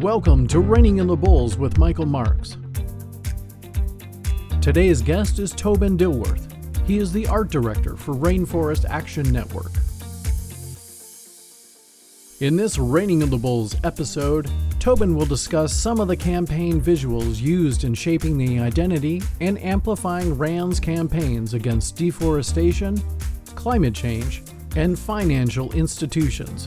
Welcome to Reining in the Bulls with Michael Marks. Today's guest is Tobin Dilworth. He is the art director for Rainforest Action Network. In this Reining in the Bulls episode, Tobin will discuss some of the campaign visuals used in shaping the identity and amplifying RAND's campaigns against deforestation, climate change, and financial institutions.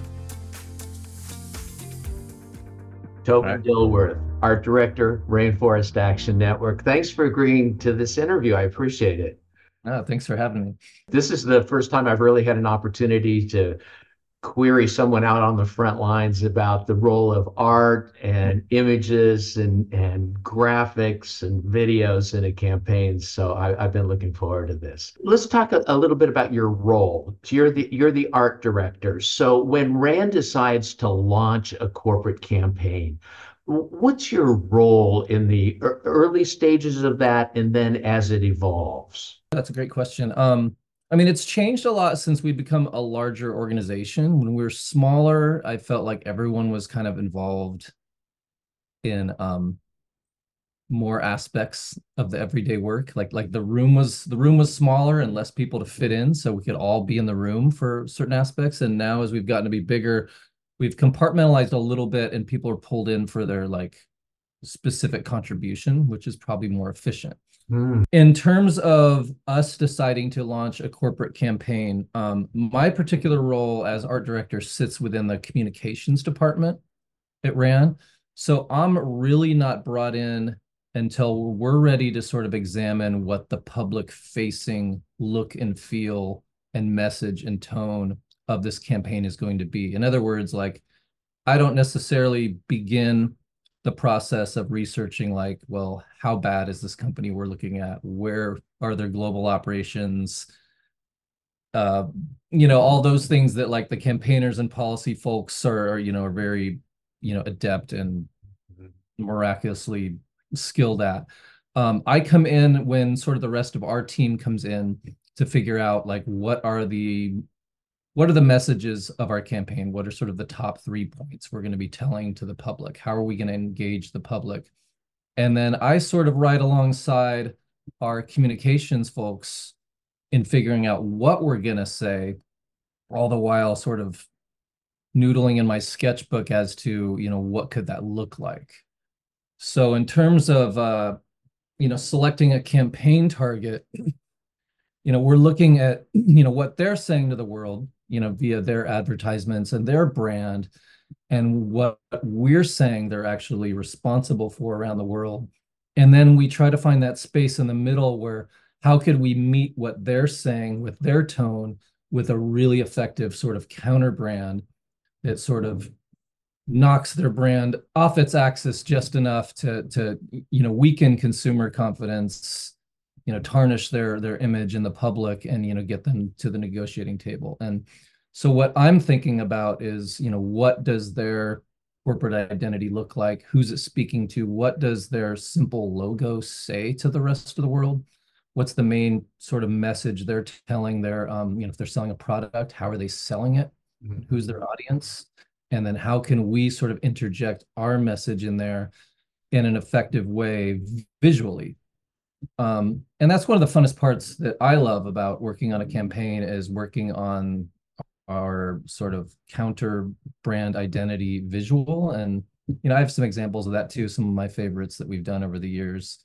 Tobin Dilworth, Art Director, Rainforest Action Network. Thanks for agreeing to this interview. I appreciate it. Oh, thanks for having me. This is the first time I've really had an opportunity to query someone out on the front lines about the role of art and images and graphics and videos in a campaign. So I've been looking forward to this. Let's talk a little bit about your role. You're the art director. So when RAND decides to launch a corporate campaign, what's your role in the early stages of that and then as it evolves? That's a great question. It's changed a lot since we've become a larger organization. When we were smaller, I felt like everyone was kind of involved in more aspects of the everyday work. Like the room was smaller and less people to fit in, so we could all be in the room for certain aspects. And now, as we've gotten to be bigger, we've compartmentalized a little bit, and people are pulled in for their specific contribution, which is probably more efficient. In terms of us deciding to launch a corporate campaign, my particular role as art director sits within the communications department at RAND. So I'm really not brought in until we're ready to sort of examine what the public-facing look and feel and message and tone of this campaign is going to be. In other words, I don't necessarily begin the process of researching how bad is this company we're looking at? Where are their global operations? All those things that the campaigners and policy folks are very, adept and miraculously skilled at. I come in when sort of the rest of our team comes in to figure out what are the messages of our campaign? What are sort of the top 3 points we're going to be telling to the public? How are we going to engage the public? And then I sort of ride alongside our communications folks in figuring out what we're going to say, all the while sort of noodling in my sketchbook as to, what could that look like? So in terms of, selecting a campaign target, we're looking at, what they're saying to the world, via their advertisements and their brand, and what we're saying they're actually responsible for around the world. And then we try to find that space in the middle where how could we meet what they're saying with their tone with a really effective sort of counter brand that sort of knocks their brand off its axis just enough to weaken consumer confidence, tarnish their image in the public, and get them to the negotiating table. And so what I'm thinking about is, what does their corporate identity look like? Who's it speaking to? What does their simple logo say to the rest of the world? What's the main sort of message they're telling their, if they're selling a product, how are they selling it? Who's their audience? And then how can we sort of interject our message in there in an effective way visually? And that's one of the funnest parts that I love about working on a campaign, is working on our sort of counter brand identity visual. And, I have some examples of that too, some of my favorites that we've done over the years.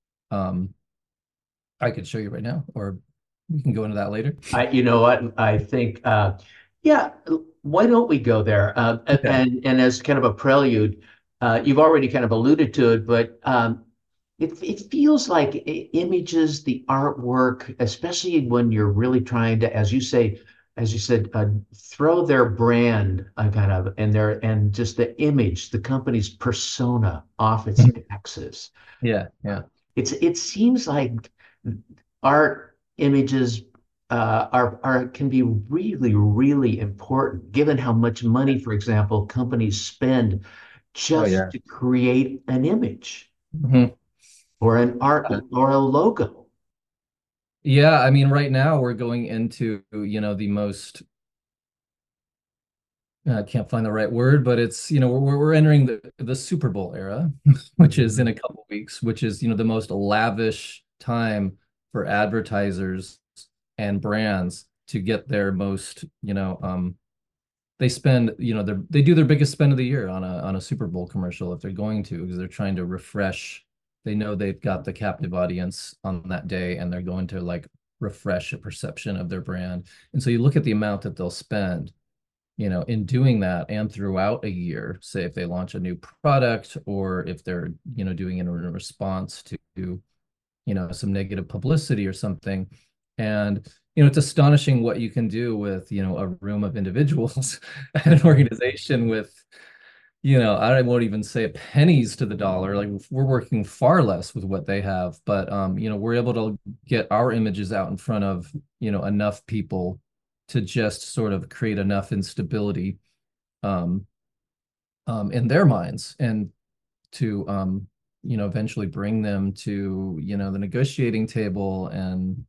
I could show you right now, or we can go into that later. You know what? I think, why don't we go there? Okay. And as kind of a prelude, you've already kind of alluded to it, but it feels like images, the artwork, especially when you're really trying to, as you said, throw their brand and just the image, the company's persona off its axis. Yeah. It seems like art images can be really, really important, given how much money, for example, companies spend just to create an image. Or an art or a logo. Yeah, right now we're going into, the most I can't find the right word, but it's, we're entering the Super Bowl era, which is in a couple weeks, which is, the most lavish time for advertisers and brands to get their most, they spend, they do their biggest spend of the year on a Super Bowl commercial if they're going to, because they're trying to refresh. They know they've got the captive audience on that day, and they're going to like refresh a perception of their brand. And so you look at the amount that they'll spend, in doing that and throughout a year, say if they launch a new product or if they're, doing it in response to, some negative publicity or something. And, it's astonishing what you can do with, a room of individuals at an organization with, I won't even say pennies to the dollar. Like we're working far less with what they have, but, we're able to get our images out in front of, enough people to just sort of create enough instability um, in their minds, and to eventually bring them to the negotiating table, and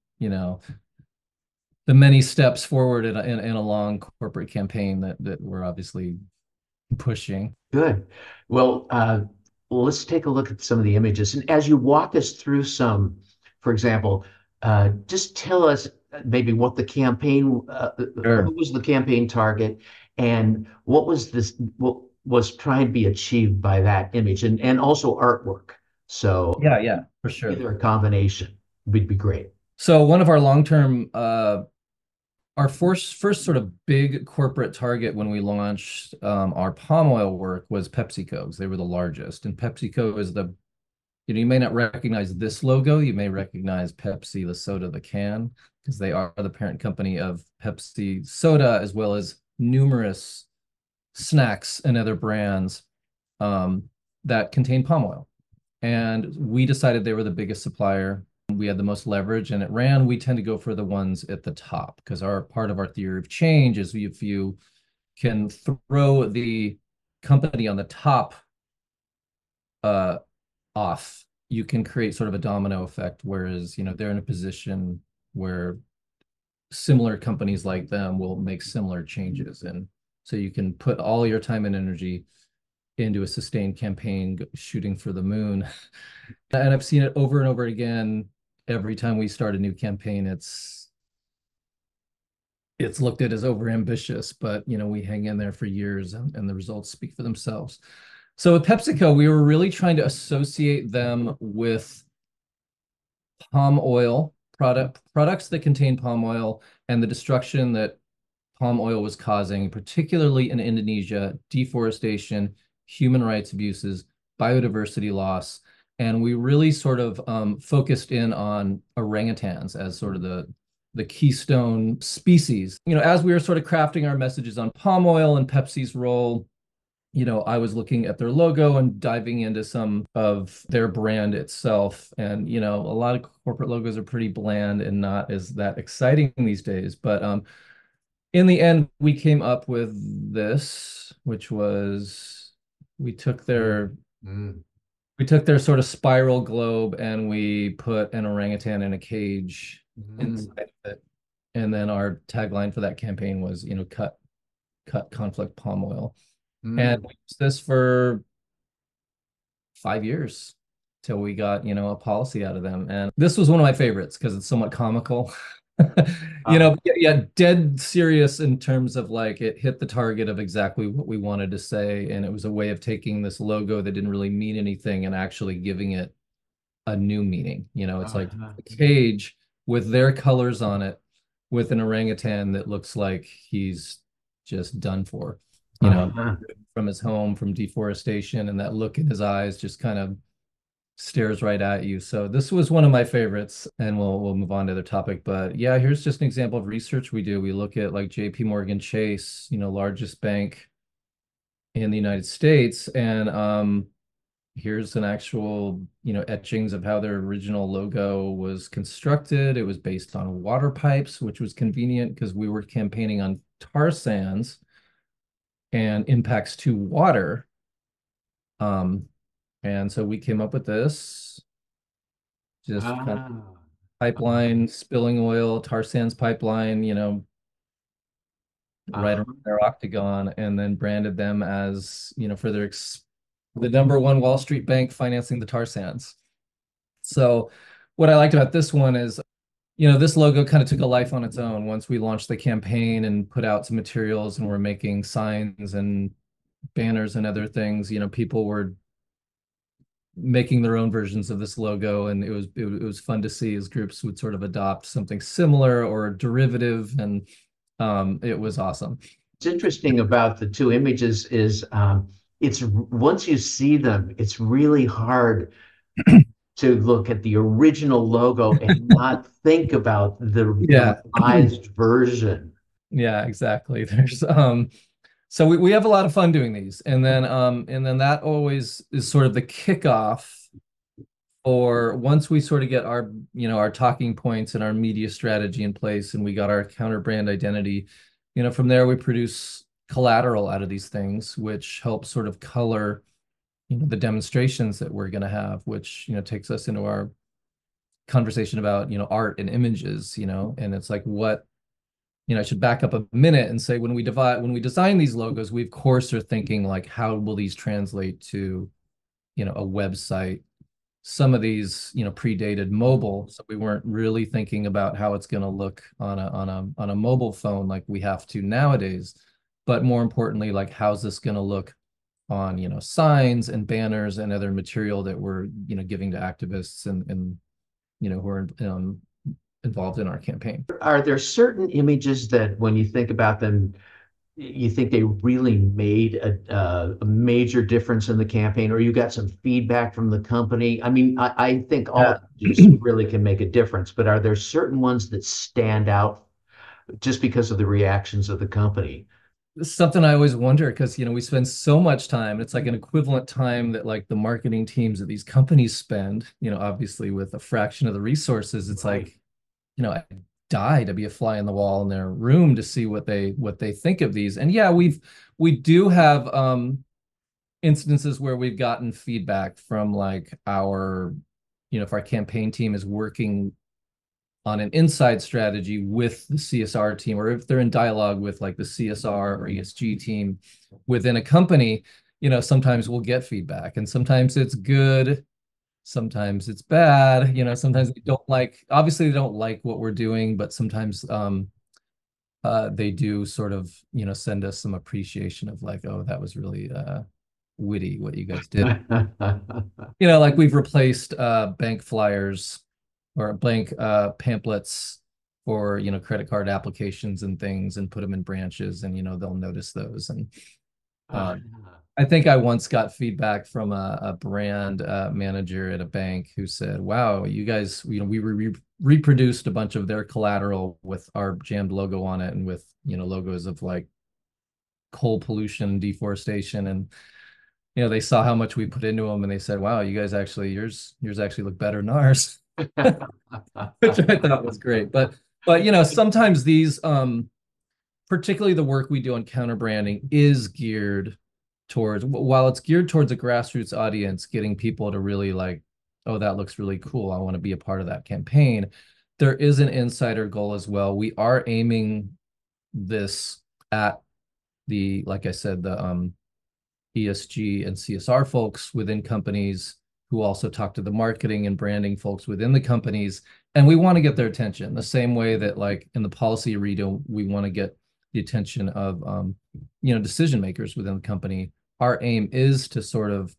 the many steps forward in a long corporate campaign that we're obviously pushing. Good. Well, let's take a look at some of the images. And as you walk us through some, for example, just tell us maybe what the campaign, Sure. who was the campaign target, and what was trying to be achieved by that image, and also artwork. So Yeah, for sure. either a combination would be great. So one of our long-term our first sort of big corporate target when we launched our palm oil work was PepsiCo, because they were the largest. And PepsiCo is you may not recognize this logo. You may recognize Pepsi, the soda, the can, because they are the parent company of Pepsi Soda, as well as numerous snacks and other brands that contain palm oil. And we decided they were the biggest supplier. We had the most leverage, and at Rand, we tend to go for the ones at the top, because our part of our theory of change is if you can throw the company on the top off, you can create sort of a domino effect, whereas they're in a position where similar companies like them will make similar changes. And so you can put all your time and energy into a sustained campaign shooting for the moon. And I've seen it over and over again. Every time we start a new campaign, it's looked at as over ambitious, but we hang in there for years, and the results speak for themselves. So with PepsiCo, we were really trying to associate them with palm oil products that contain palm oil, and the destruction that palm oil was causing, particularly in Indonesia: deforestation, human rights abuses, biodiversity loss. And we really sort of focused in on orangutans as sort of the keystone species. As we were sort of crafting our messages on palm oil and Pepsi's role, I was looking at their logo and diving into some of their brand itself. And, a lot of corporate logos are pretty bland and not as that exciting these days. But in the end, we came up with this, which was we took their sort of spiral globe, and we put an orangutan in a cage inside of it. And then our tagline for that campaign was, cut conflict palm oil. And we used this for 5 years till we got, a policy out of them. And this was one of my favorites because it's somewhat comical. Yeah, dead serious in terms of like it hit the target of exactly what we wanted to say. And it was a way of taking this logo that didn't really mean anything and actually giving it a new meaning. It's like a cage with their colors on it, with an orangutan that looks like he's just done for, from his home, from deforestation, and that look in his eyes just kind of stares right at you. So this was one of my favorites, and we'll move on to the topic. But yeah, here's just an example of research we do. We look at like JP Morgan Chase, largest bank in the United States, and here's an actual, etchings of how their original logo was constructed. It was based on water pipes, which was convenient because we were campaigning on tar sands and impacts to water. And so we came up with this, just kind of pipeline spilling oil, tar sands pipeline, right around their octagon, and then branded them as, for the number one Wall Street bank financing the tar sands. So what I liked about this one is, this logo kind of took a life on its own once we launched the campaign and put out some materials and we're making signs and banners and other things. People were making their own versions of this logo, and it was fun to see as groups would sort of adopt something similar or derivative, and it was awesome. What's interesting about the two images is it's once you see them, it's really hard to look at the original logo and not think about the revised version. Yeah, exactly. There's so we have a lot of fun doing these, and then that always is sort of the kickoff, or once we sort of get our our talking points and our media strategy in place, and we got our counter brand identity, from there we produce collateral out of these things, which helps sort of color the demonstrations that we're going to have, which takes us into our conversation about art and images, and it's like, what I should back up a minute and say, when we design these logos, we of course are thinking like, how will these translate to a website? Some of these predated mobile, so we weren't really thinking about how it's going to look on a mobile phone like we have to nowadays, but more importantly, like, how's this going to look on signs and banners and other material that we're giving to activists and who are involved in our campaign. Are there certain images that when you think about them, you think they really made a major difference in the campaign, or you got some feedback from the company? I mean, I think all images really can make a difference, but are there certain ones that stand out just because of the reactions of the company? Something I always wonder, because we spend so much time, it's like an equivalent time that like the marketing teams of these companies spend, obviously with a fraction of the resources. It's like, I die to be a fly in the wall in their room to see what they think of these. And yeah, we do have instances where we've gotten feedback from like our, if our campaign team is working on an inside strategy with the CSR team, or if they're in dialogue with like the CSR or ESG team within a company, sometimes we'll get feedback, and sometimes it's good, sometimes it's bad. Sometimes they obviously they don't like what we're doing, but sometimes they do sort of send us some appreciation of like, oh, that was really witty what you guys did. Like we've replaced bank flyers or bank pamphlets for credit card applications and things, and put them in branches, and they'll notice those. And I think I once got feedback from a brand manager at a bank who said, wow, you guys, we reproduced a bunch of their collateral with our Jammed logo on it, and with logos of like coal pollution, deforestation, and they saw how much we put into them, and they said, wow, you guys actually, yours actually look better than ours. Which I thought was great. But sometimes these particularly the work we do on counter branding is geared towards, while it's geared towards a grassroots audience, getting people to really like, oh, that looks really cool, I want to be a part of that campaign, there is an insider goal as well. We are aiming this at the, like I said, the ESG and CSR folks within companies, who also talk to the marketing and branding folks within the companies. And we want to get their attention the same way that like in the policy arena, we want to get the attention of, decision makers within the company. Our aim is to sort of,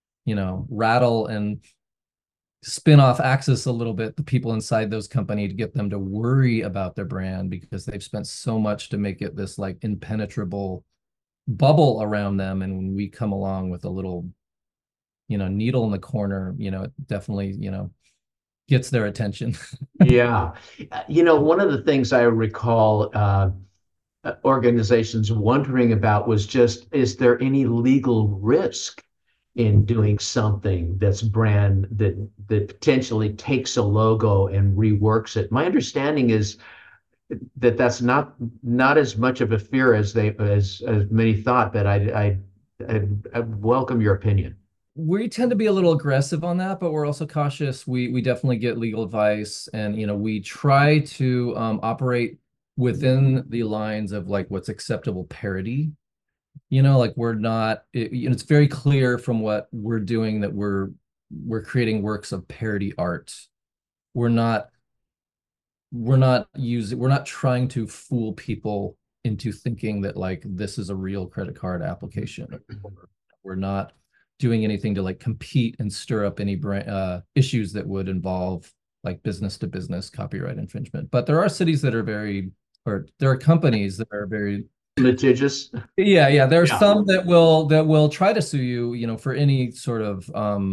rattle and spin off axis a little bit the people inside those companies, to get them to worry about their brand, because they've spent so much to make it this like impenetrable bubble around them. And when we come along with a little needle in the corner, it definitely, gets their attention. Yeah. One of the things I recall organizations wondering about was just, is there any legal risk in doing something that's that potentially takes a logo and reworks it? My understanding is that that's not as much of a fear as many thought, but I welcome your opinion. We tend to be a little aggressive on that, but we're also cautious. We definitely get legal advice, and we try to operate within the lines of like what's acceptable parody. Like we're not, it's very clear from what we're doing that we're creating works of parody art. We're not we're not trying to fool people into thinking that like this is a real credit card application. We're not doing anything to like compete and stir up any issues that would involve like business to business copyright infringement. But there are cities that are there are companies that are very litigious. Yeah. There are some that will try to sue you, for any sort of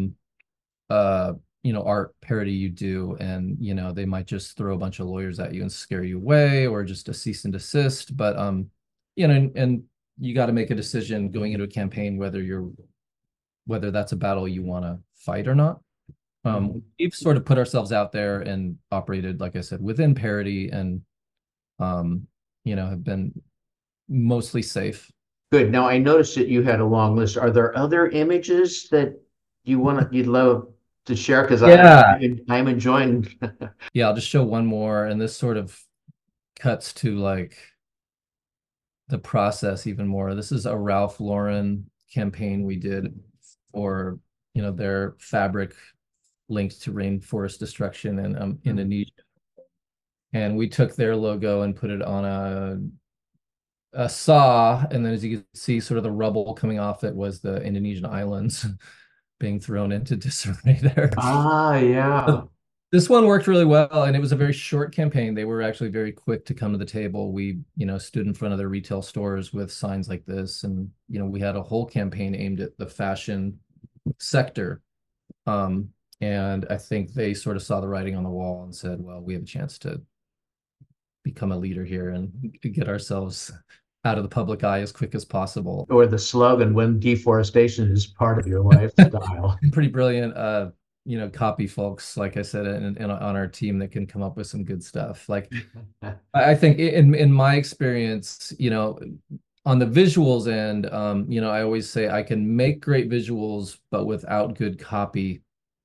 art parody you do, and they might just throw a bunch of lawyers at you and scare you away, or just a cease and desist. But and you got to make a decision going into a campaign whether that's a battle you want to fight or not. We've sort of put ourselves out there and operated, like I said, within parody, and have been mostly safe. Good. Now I noticed that you had a long list. Are there other images that you'd love to share? Because I'm enjoying. Yeah, I'll just show one more, and this sort of cuts to like the process even more. This is a Ralph Lauren campaign we did for their fabric linked to rainforest destruction in Indonesia, and we took their logo and put it on a saw, and then as you can see, sort of the rubble coming off it was the Indonesian islands being thrown into disarray there. Yeah. This one worked really well, and it was a very short campaign. They were actually very quick to come to the table. We, stood in front of their retail stores with signs like this, and we had a whole campaign aimed at the fashion sector. And I think they sort of saw the writing on the wall and said, well, we have a chance to become a leader here and get ourselves out of the public eye as quick as possible. Or the slogan, when deforestation is part of your lifestyle. Pretty brilliant, copy folks, like I said, and on our team that can come up with some good stuff. Like, I think in my experience, on the visuals end, I always say I can make great visuals, but without good copy,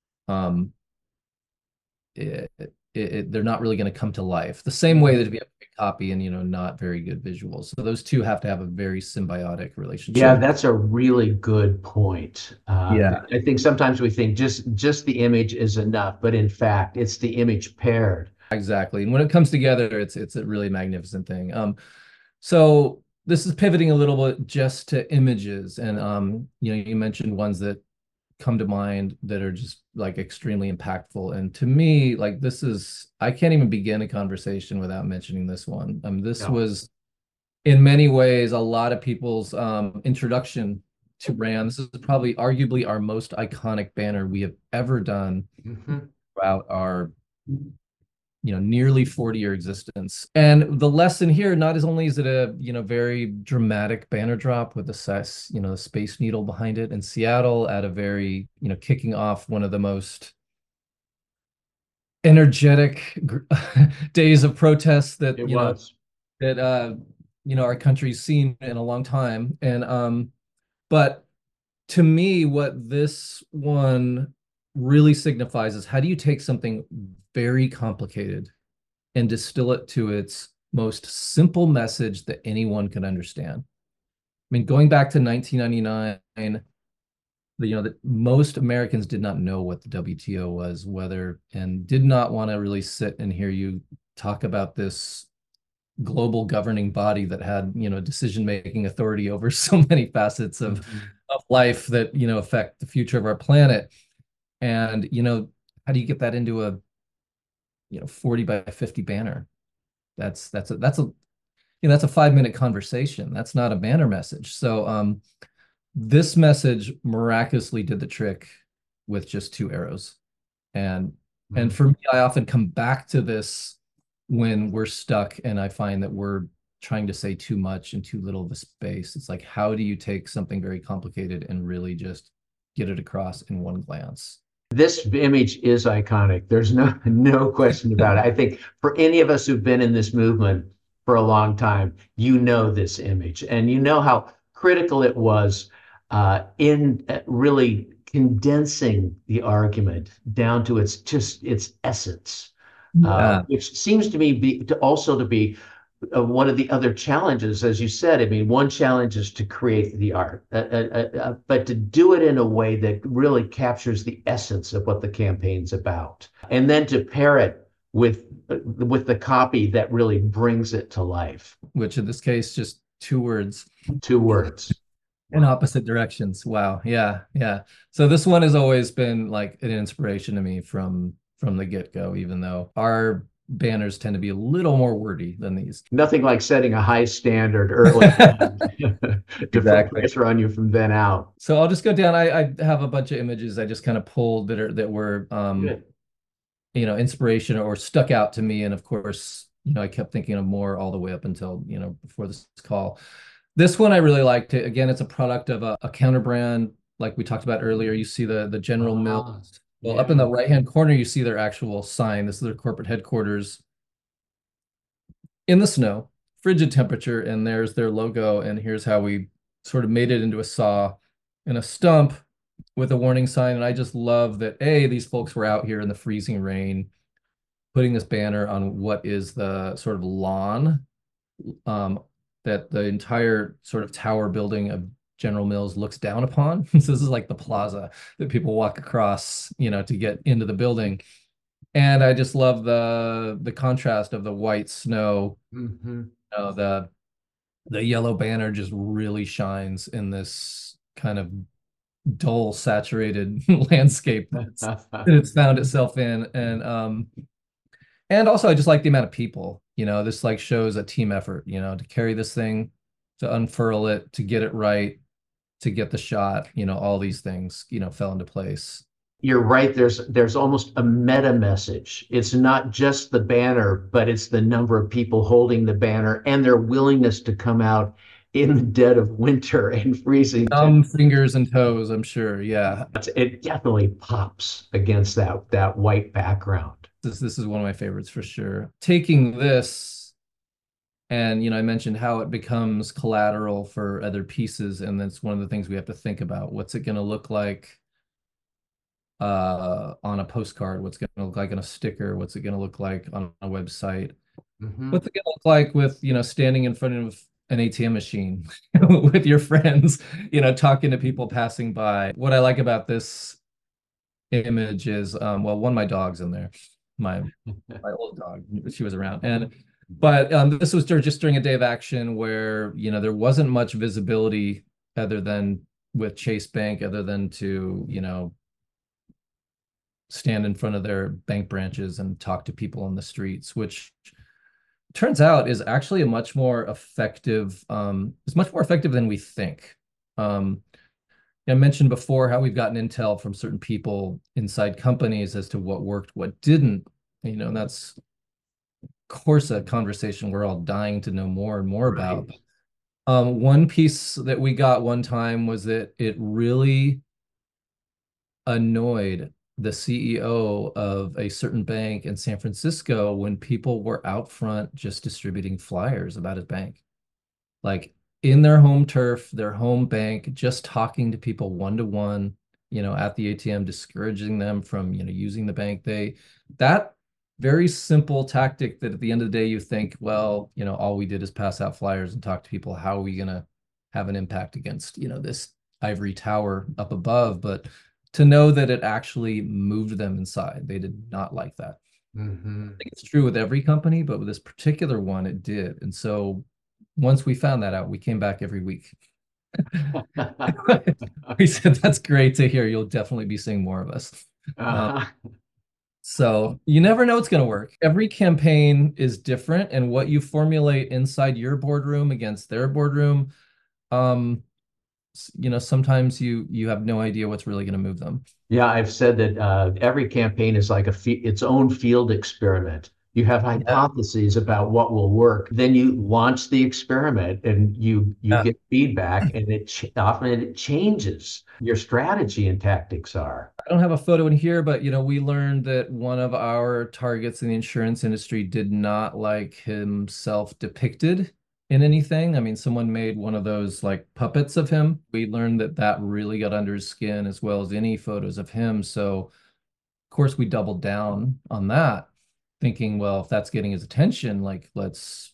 they're not really going to come to life. The same way that if you have a great copy and not very good visuals, so those two have to have a very symbiotic relationship. Yeah, that's a really good point. Yeah, I think sometimes we think just the image is enough, but in fact, it's the image paired. Exactly, and when it comes together, it's a really magnificent thing. So this is pivoting a little bit just to images, and you mentioned ones that come to mind that are just like extremely impactful, and to me, like, I can't even begin a conversation without mentioning this one. This was in many ways a lot of people's introduction to RAND. This is probably arguably our most iconic banner we have ever done throughout our nearly 40-year existence. And the lesson here, not as only is it a very dramatic banner drop with the Space Needle behind it in Seattle at a very kicking off one of the most energetic days of protest that our country's seen in a long time. And but to me, what this one really signifies is, how do you take something very complicated and distill it to its most simple message that anyone can understand? I mean, going back to 1999, that most Americans did not know what the WTO was, and did not want to really sit and hear you talk about this global governing body that had decision-making authority over so many facets of life that affect the future of our planet. And how do you get that into a 40 by 50 banner? That's a 5-minute conversation. That's not a banner message. So this message miraculously did the trick with just 2 arrows. And for me, I often come back to this when we're stuck and I find that we're trying to say too much in too little of a space. It's like, how do you take something very complicated and really just get it across in one glance? This image is iconic. There's no question about it. I think for any of us who've been in this movement for a long time, this image, and how critical it was in really condensing the argument down to its essence, which seems to me to be one of the other challenges, as you said, I mean, one challenge is to create the art, but to do it in a way that really captures the essence of what the campaign's about, and then to pair it with the copy that really brings it to life. Which in this case, just 2 words. 2 words. In opposite directions. Wow. Yeah. Yeah. So this one has always been like an inspiration to me from the get-go, even though our banners tend to be a little more wordy than these. Nothing like setting a high standard early to put Exactly. pressure on you from then out. So I'll just go down. I have a bunch of images I just kind of pulled that were Good. inspiration or stuck out to me. And of course, I kept thinking of more all the way up until, before this call. This one I really liked. Again, it's a product of a counter brand, like we talked about earlier. You see the General Mills. Well, up in the right-hand corner, you see their actual sign. This is their corporate headquarters in the snow, frigid temperature, and there's their logo. And here's how we sort of made it into a saw and a stump with a warning sign. And I just love that, these folks were out here in the freezing rain, putting this banner on what is the sort of lawn that the entire sort of tower building of General Mills looks down upon. So this is like the plaza that people walk across, to get into the building. And I just love the contrast of the white snow. Mm-hmm. The yellow banner just really shines in this kind of dull, saturated landscape that it's found itself in. And also I just like the amount of people, this like shows a team effort, to carry this thing, to unfurl it, to get it right, to get the shot, all these things, fell into place. You're right. There's almost a meta message. It's not just the banner, but it's the number of people holding the banner and their willingness to come out in the dead of winter and freezing. Fingers and toes, I'm sure. Yeah. It definitely pops against that white background. This is one of my favorites for sure. Taking this, and I mentioned how it becomes collateral for other pieces, and that's one of the things we have to think about. What's it going to look like on a postcard? What's it going to look like on a sticker? What's it going to look like on a website? Mm-hmm. What's it going to look like with standing in front of an ATM machine with your friends, talking to people passing by? What I like about this image is, one, my dog's in there. My old dog, she was around, but this was just during a day of action where there wasn't much visibility other than with Chase Bank, other than to stand in front of their bank branches and talk to people on the streets, which turns out is actually much more effective than we think. I mentioned before how we've gotten intel from certain people inside companies as to what worked, what didn't. That's, of course, a conversation we're all dying to know more and more about. One piece that we got one time was that it really annoyed the CEO of a certain bank in San Francisco when people were out front just distributing flyers about his bank. Like, in their home turf, their home bank, just talking to people one-to-one, at the ATM, discouraging them from, using the bank. That very simple tactic that at the end of the day, you think, well, all we did is pass out flyers and talk to people. How are we going to have an impact against, this ivory tower up above? But to know that it actually moved them inside, they did not like that. Mm-hmm. I think it's true with every company, but with this particular one, it did. And so once we found that out, we came back every week. We said, that's great to hear. You'll definitely be seeing more of us. So you never know what's going to work. Every campaign is different, and what you formulate inside your boardroom against their boardroom, sometimes you have no idea what's really going to move them. Yeah, I've said that every campaign is like its own field experiment. You have hypotheses about what will work. Then you launch the experiment and you get feedback, and often it changes your strategy and tactics are. I don't have a photo in here, but we learned that one of our targets in the insurance industry did not like himself depicted in anything. I mean, someone made one of those like puppets of him. We learned that really got under his skin, as well as any photos of him. So of course we doubled down on that, thinking, well, if that's getting his attention, like let's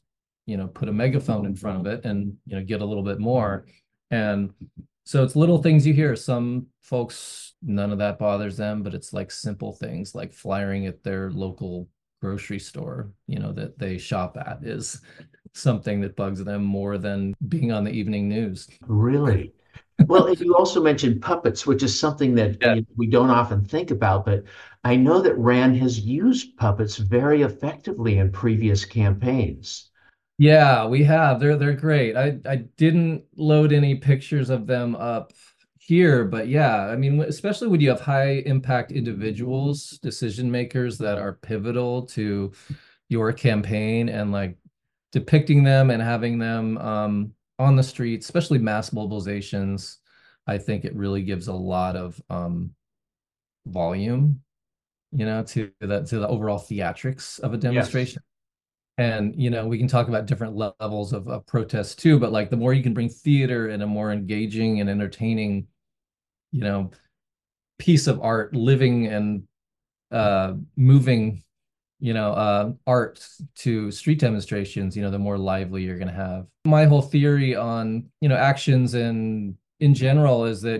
put a megaphone in front of it and, get a little bit more. And so it's little things you hear. Some folks, none of that bothers them, but it's like simple things like flyering at their local grocery store, that they shop at is something that bugs them more than being on the evening news. Really? Well, and you also mentioned puppets, which is something that Yeah. we don't often think about, but I know that Rand has used puppets very effectively in previous campaigns. Yeah, we have. They're great. I didn't load any pictures of them up here, but yeah, I mean, especially when you have high impact individuals, decision makers that are pivotal to your campaign, and like depicting them and having them on the streets, especially mass mobilizations, I think it really gives a lot of volume, to the overall theatrics of a Yes. demonstration. And we can talk about different levels of protest too, but like the more you can bring theater in a more engaging and entertaining, you know, piece of art, living and moving, art to street demonstrations, the more lively you're going to have. My whole theory on, actions and in general is that,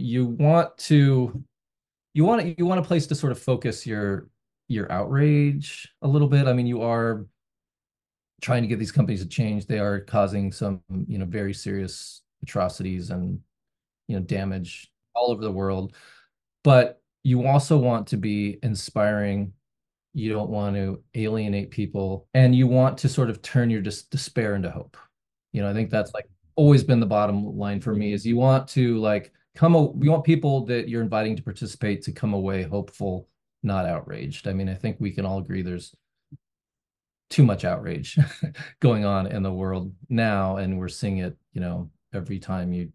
you want a place to sort of focus your outrage a little bit. I mean, you are trying to get these companies to change. They are causing some, very serious atrocities and, damage all over the world. But you also want to be inspiring. You don't want to alienate people, and you want to sort of turn your despair into hope. I think that's like always been the bottom line for me is you want to like you want people that you're inviting to participate to come away hopeful, not outraged. I mean, I think we can all agree there's too much outrage going on in the world now, and we're seeing it, every time you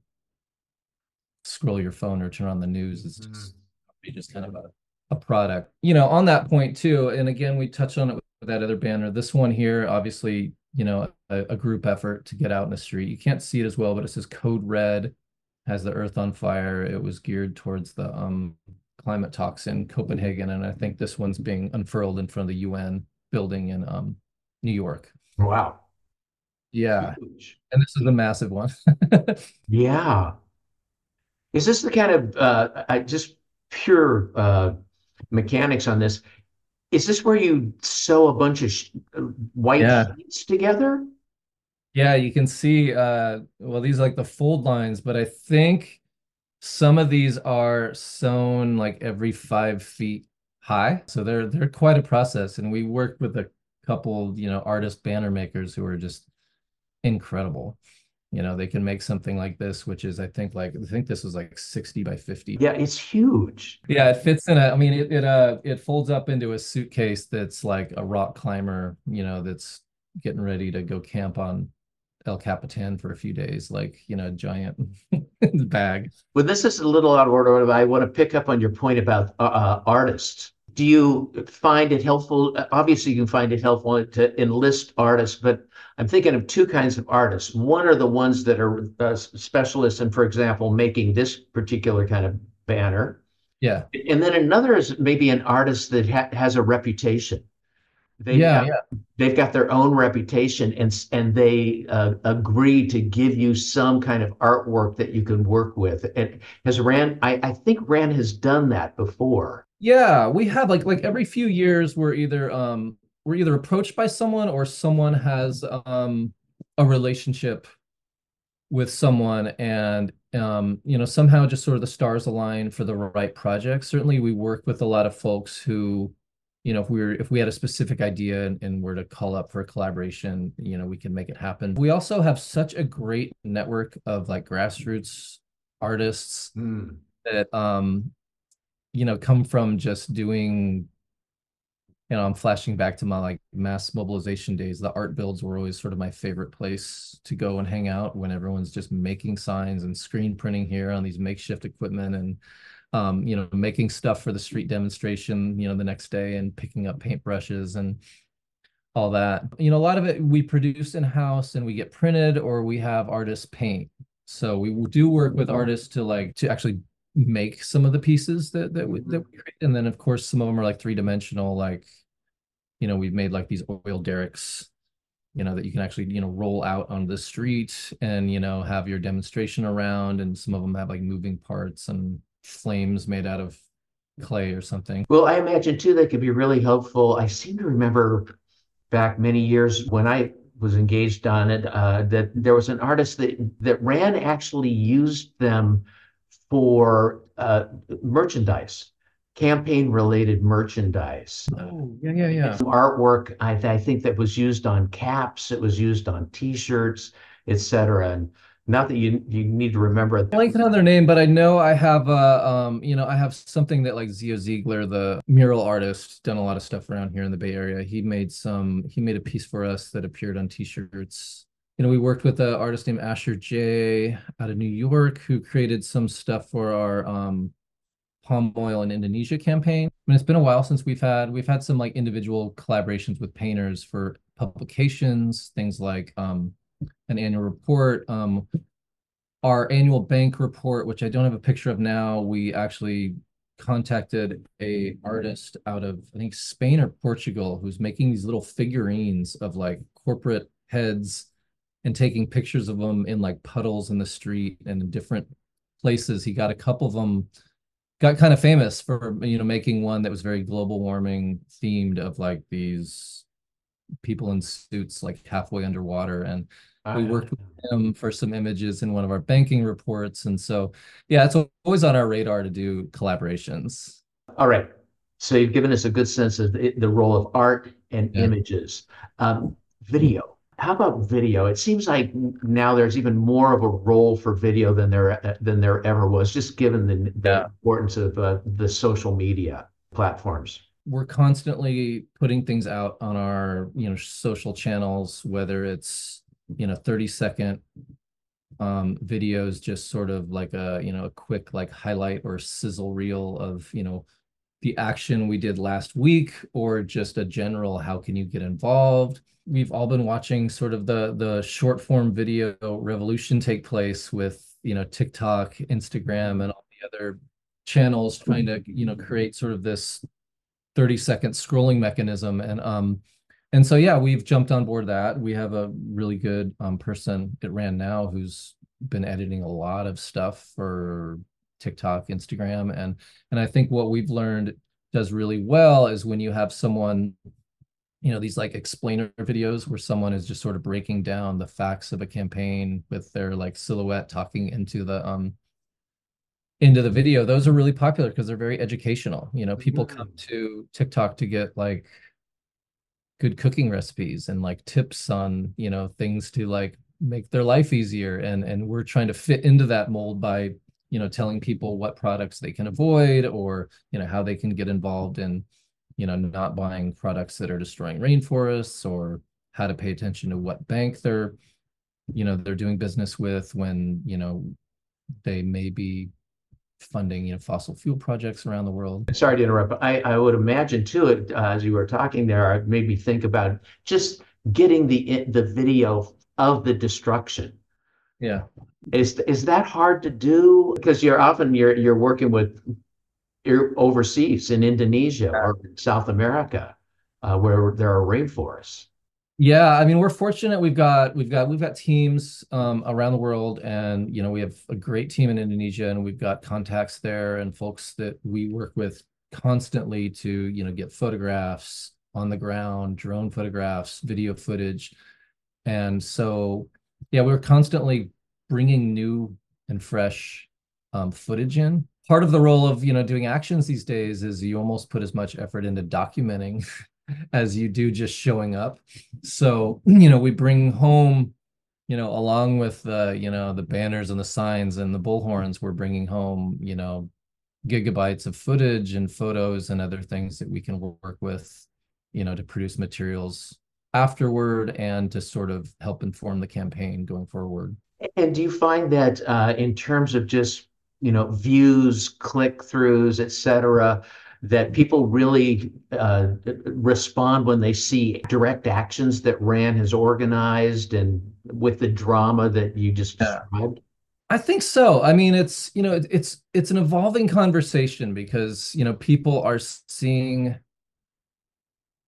scroll your phone or turn on the news. It's just kind of a product. On that point too, and again, we touched on it with that other banner. This one here, obviously, a group effort to get out in the street. You can't see it as well, but it says Code Red, has the earth on fire. It was geared towards the climate talks in Copenhagen, and I think this one's being unfurled in front of the UN building in New York. Wow. Yeah. Huge. And this is a massive one. Yeah. Is this the kind of just pure mechanics on this? Is this where you sew a bunch of white Yeah. sheets together? Yeah, you can see well, these are like the fold lines, but I think some of these are sewn like every 5 feet high. So they're quite a process. And we worked with a couple, artist banner makers who are just incredible. They can make something like this, which is, I think this was like 60 by 50. Yeah, it's huge. Yeah, it fits in I mean, it folds up into a suitcase that's like a rock climber, that's getting ready to go camp on El Capitan for a few days, like, giant bag. Well, this is a little out of order, but I want to pick up on your point about artists. Do you find it helpful? Obviously, you can find it helpful to enlist artists, but I'm thinking of two kinds of artists. One are the ones that are specialists in, for example, making this particular kind of banner. Yeah. And then another is maybe an artist that has a reputation. They've Yeah, got they've got their own reputation, and they agree to give you some kind of artwork that you can work with. And has Rand, I think Rand has done that before. yeah. We have like every few years we're either approached by someone or someone has a relationship with someone, and somehow just sort of the stars align for the right project. Certainly we work with a lot of folks who, if we had a specific idea and were to call up for a collaboration, we can make it happen. We also have such a great network of like grassroots artists that come from just doing, I'm flashing back to my like mass mobilization days. The art builds were always sort of my favorite place to go and hang out when everyone's just making signs and screen printing here on these makeshift equipment, and making stuff for the street demonstration, the next day, and picking up paintbrushes and all that. A lot of it we produce in-house and we get printed, or we have artists paint. So we do work with artists to actually make some of the pieces that we create. And then of course some of them are like three-dimensional, like, we've made like these oil derricks that you can actually, roll out on the street and, have your demonstration around. And some of them have like moving parts and flames made out of clay or something. Well, I imagine too that could be really helpful. I seem to remember back many years when I was engaged on it, that there was an artist that Rand actually used them for merchandise, campaign related merchandise. Oh, yeah. Some artwork, I think that was used on caps, it was used on T-shirts, etc. And not that you need to remember it. Blanking on their name, but I know I have I have something that like Zio Ziegler, the mural artist, done a lot of stuff around here in the Bay Area. He made a piece for us that appeared on T-shirts. We worked with an artist named Asher J out of New York who created some stuff for our palm oil in Indonesia campaign. I mean, it's been a while since we've had some like individual collaborations with painters for publications, things like an annual report. Our annual bank report, which I don't have a picture of now, we actually contacted a artist out of, I think, Spain or Portugal, who's making these little figurines of like corporate heads and taking pictures of them in like puddles in the street and in different places. He got a couple of them, got kind of famous for, making one that was very global warming themed of like these people in suits like halfway underwater. And we worked with him for some images in one of our banking reports. And so, yeah, it's always on our radar to do collaborations. All right. So you've given us a good sense of the role of art and images. Video. How about video? It seems like now there's even more of a role for video than there ever was, just given the importance of the social media platforms. We're constantly putting things out on our, social channels, whether it's 30-second videos, just sort of like a quick like highlight or sizzle reel of the action we did last week, or just a general how can you get involved. We've all been watching sort of the short form video revolution take place with TikTok, Instagram, and all the other channels trying to create sort of this 30-second scrolling mechanism. And so, yeah, we've jumped on board that. We have a really good person at Rand Now who's been editing a lot of stuff for TikTok, Instagram. And I think what we've learned does really well is when you have someone, these like explainer videos where someone is just sort of breaking down the facts of a campaign with their like silhouette talking into the video. Those are really popular because they're very educational. People come to TikTok to get like good cooking recipes and like tips on, things to like make their life easier. And we're trying to fit into that mold by, telling people what products they can avoid, or, how they can get involved in, not buying products that are destroying rainforests, or how to pay attention to what bank they're doing business with when, they may be funding fossil fuel projects around the world. Sorry to interrupt, but I would imagine too, as you were talking there, it made me think about just getting the video of the destruction. Yeah. Is that hard to do? Because you're working with overseas in Indonesia or South America, where there are rainforests. Yeah, I mean, we're fortunate. We've got teams around the world, and we have a great team in Indonesia, and we've got contacts there and folks that we work with constantly to get photographs on the ground, drone photographs, video footage. And so, yeah, we're constantly bringing new and fresh footage in. Part of the role of doing actions these days is you almost put as much effort into documenting as you do just showing up. So, we bring home, along with the banners and the signs and the bullhorns, we're bringing home, gigabytes of footage and photos and other things that we can work with, to produce materials afterward and to sort of help inform the campaign going forward. And do you find that in terms of just, views, click-throughs, et cetera, that people really respond when they see direct actions that Rand has organized and with the drama that you just described? I think so. I mean, it's an evolving conversation because, people are seeing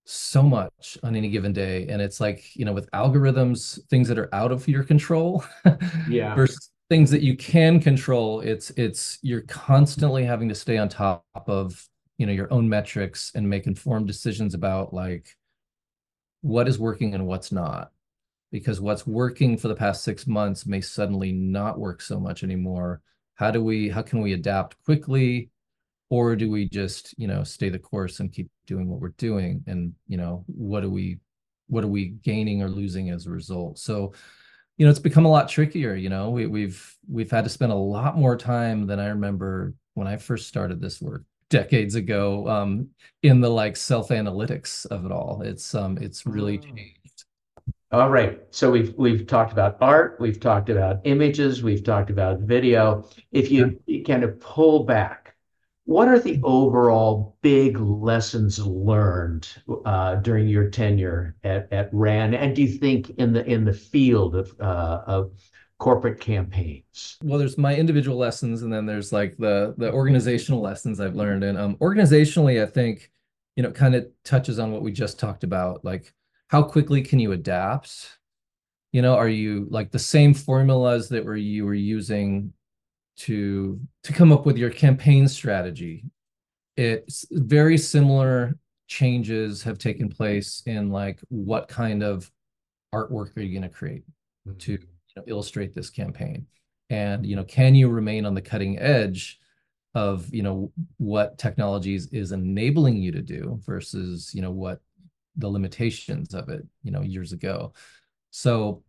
so much on any given day. And it's like, you know, with algorithms, things that are out of your control Yeah. versus things that you can control, it's you're constantly having to stay on top of, you know, your own metrics and make informed decisions about like what is working and what's not. Because what's working for the past 6 months may suddenly not work so much anymore. How can we adapt quickly? Or do we just, you know, stay the course and keep doing what we're doing? And, you know, what are we gaining or losing as a result? So, you know, it's become a lot trickier. You know, we've had to spend a lot more time than I remember when I first started this work decades ago, in the like self-analytics of it all. It's really changed. All right. So we've talked about art, we've talked about images, we've talked about video. If you kind of pull back, what are the overall big lessons learned during your tenure at RAND? And do you think in the field of corporate campaigns? Well, there's my individual lessons, and then there's like the organizational lessons I've learned. And organizationally, I think, you know, kind of touches on what we just talked about, like how quickly can you adapt? You know, are you like the same formulas that you were using to come up with your campaign strategy? It's very similar changes have taken place in like what kind of artwork are you going to create to, you know, illustrate this campaign? And, you know, can you remain on the cutting edge of, you know, what technologies is enabling you to do versus, you know, what the limitations of it, you know, years ago. So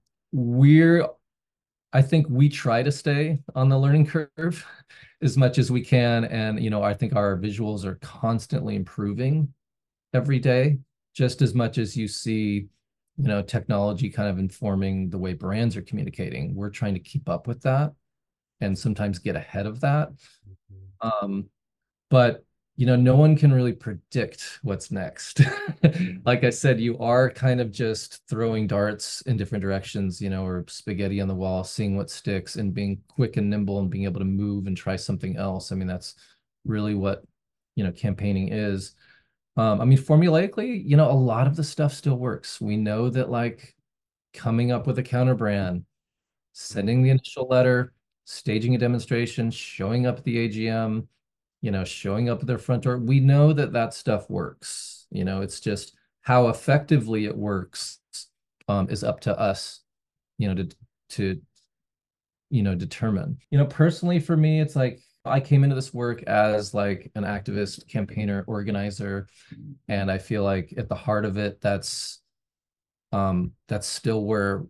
I think we try to stay on the learning curve as much as we can. And, you know, I think our visuals are constantly improving every day, just as much as you see, you know, technology kind of informing the way brands are communicating. We're trying to keep up with that and sometimes get ahead of that. Um, but you know, no one can really predict what's next. Like I said, you are kind of just throwing darts in different directions, you know, or spaghetti on the wall, seeing what sticks and being quick and nimble and being able to move and try something else. I mean, that's really what, you know, campaigning is. I mean, formulaically, you know, a lot of the stuff still works. We know that like coming up with a counter brand, sending the initial letter, staging a demonstration, showing up at the AGM, you know, showing up at their front door. We know that that stuff works. You know, it's just how effectively it works, is up to us, you know, to you know, determine. You know, personally for me, it's like I came into this work as like an activist, campaigner, organizer, and I feel like at the heart of it, that's still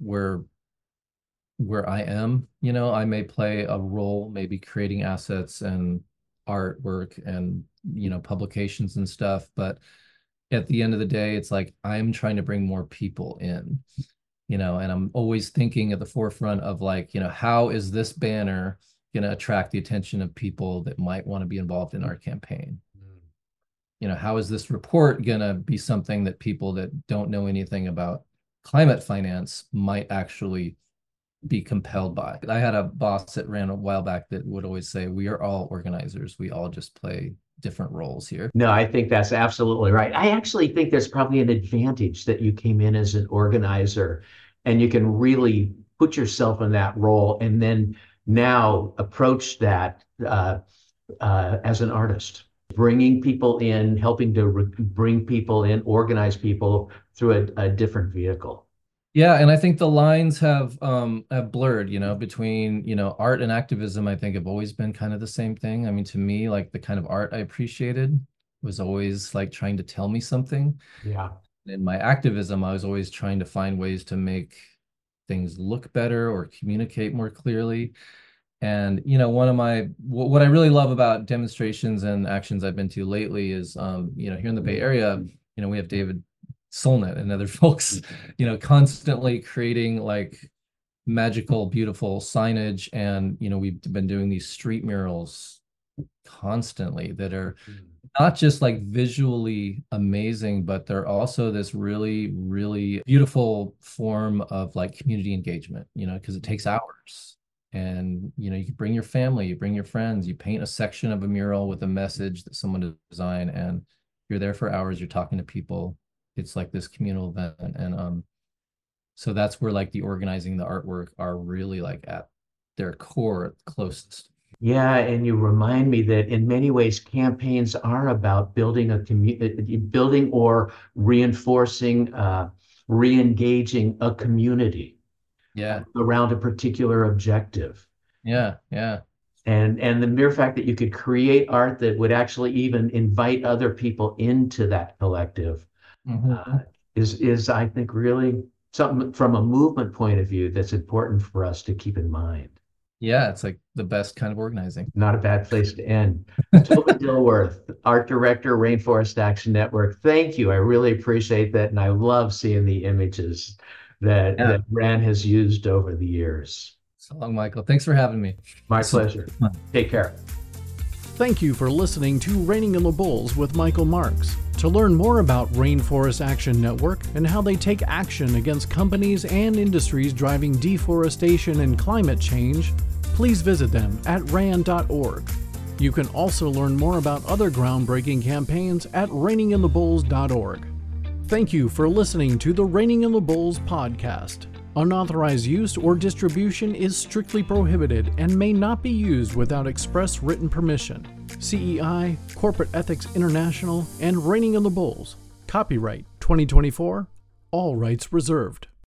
where I am. You know, I may play a role, maybe creating assets and artwork and, you know, publications and stuff, but at the end of the day, it's like I'm trying to bring more people in, you know, and I'm always thinking at the forefront of like, you know, how is this banner going to attract the attention of people that might want to be involved in our campaign? You know, how is this report going to be something that people that don't know anything about climate finance might actually be compelled by? I had a boss that ran a while back that would always say, we are all organizers. We all just play different roles here. No, I think that's absolutely right. I actually think there's probably an advantage that you came in as an organizer and you can really put yourself in that role and then now approach that as an artist, bringing people in, helping to bring people in, organize people through a different vehicle. Yeah, and I think the lines have blurred, you know, between, you know, art and activism, I think have always been kind of the same thing. I mean, to me, like the kind of art I appreciated was always like trying to tell me something. Yeah. In my activism, I was always trying to find ways to make things look better or communicate more clearly. And, you know, what I really love about demonstrations and actions I've been to lately is, you know, here in the Bay Area, you know, we have David Solnit and other folks, you know, constantly creating like magical, beautiful signage. And, you know, we've been doing these street murals constantly that are not just like visually amazing, but they're also this really, really beautiful form of like community engagement, you know, because it takes hours. And, you know, you can bring your family, you bring your friends, you paint a section of a mural with a message that someone designed, and you're there for hours, you're talking to people. it's like this communal event. And so that's where like the organizing, the artwork are really like at their core closest. Yeah, and you remind me that in many ways, campaigns are about building a community, building or reinforcing, re-engaging a community Yeah. around a particular objective. Yeah. Yeah. And the mere fact that you could create art that would actually even invite other people into that collective is I think really something from a movement point of view that's important for us to keep in mind. Yeah, it's like the best kind of organizing. Not a bad place to end. Tobin Dilworth, Art Director, Rainforest Action Network. Thank you. I really appreciate that. And I love seeing the images that RAN has used over the years. So long, Michael. Thanks for having me. My pleasure. Take care. Thank you for listening to Raining in the Bulls with Michael Marks. To learn more about Rainforest Action Network and how they take action against companies and industries driving deforestation and climate change, please visit them at ran.org. You can also learn more about other groundbreaking campaigns at raininginthebulls.org. Thank you for listening to the Raining in the Bulls podcast. Unauthorized use or distribution is strictly prohibited and may not be used without express written permission. CEI, Corporate Ethics International, and Raining in the Bulls. Copyright 2024. All rights reserved.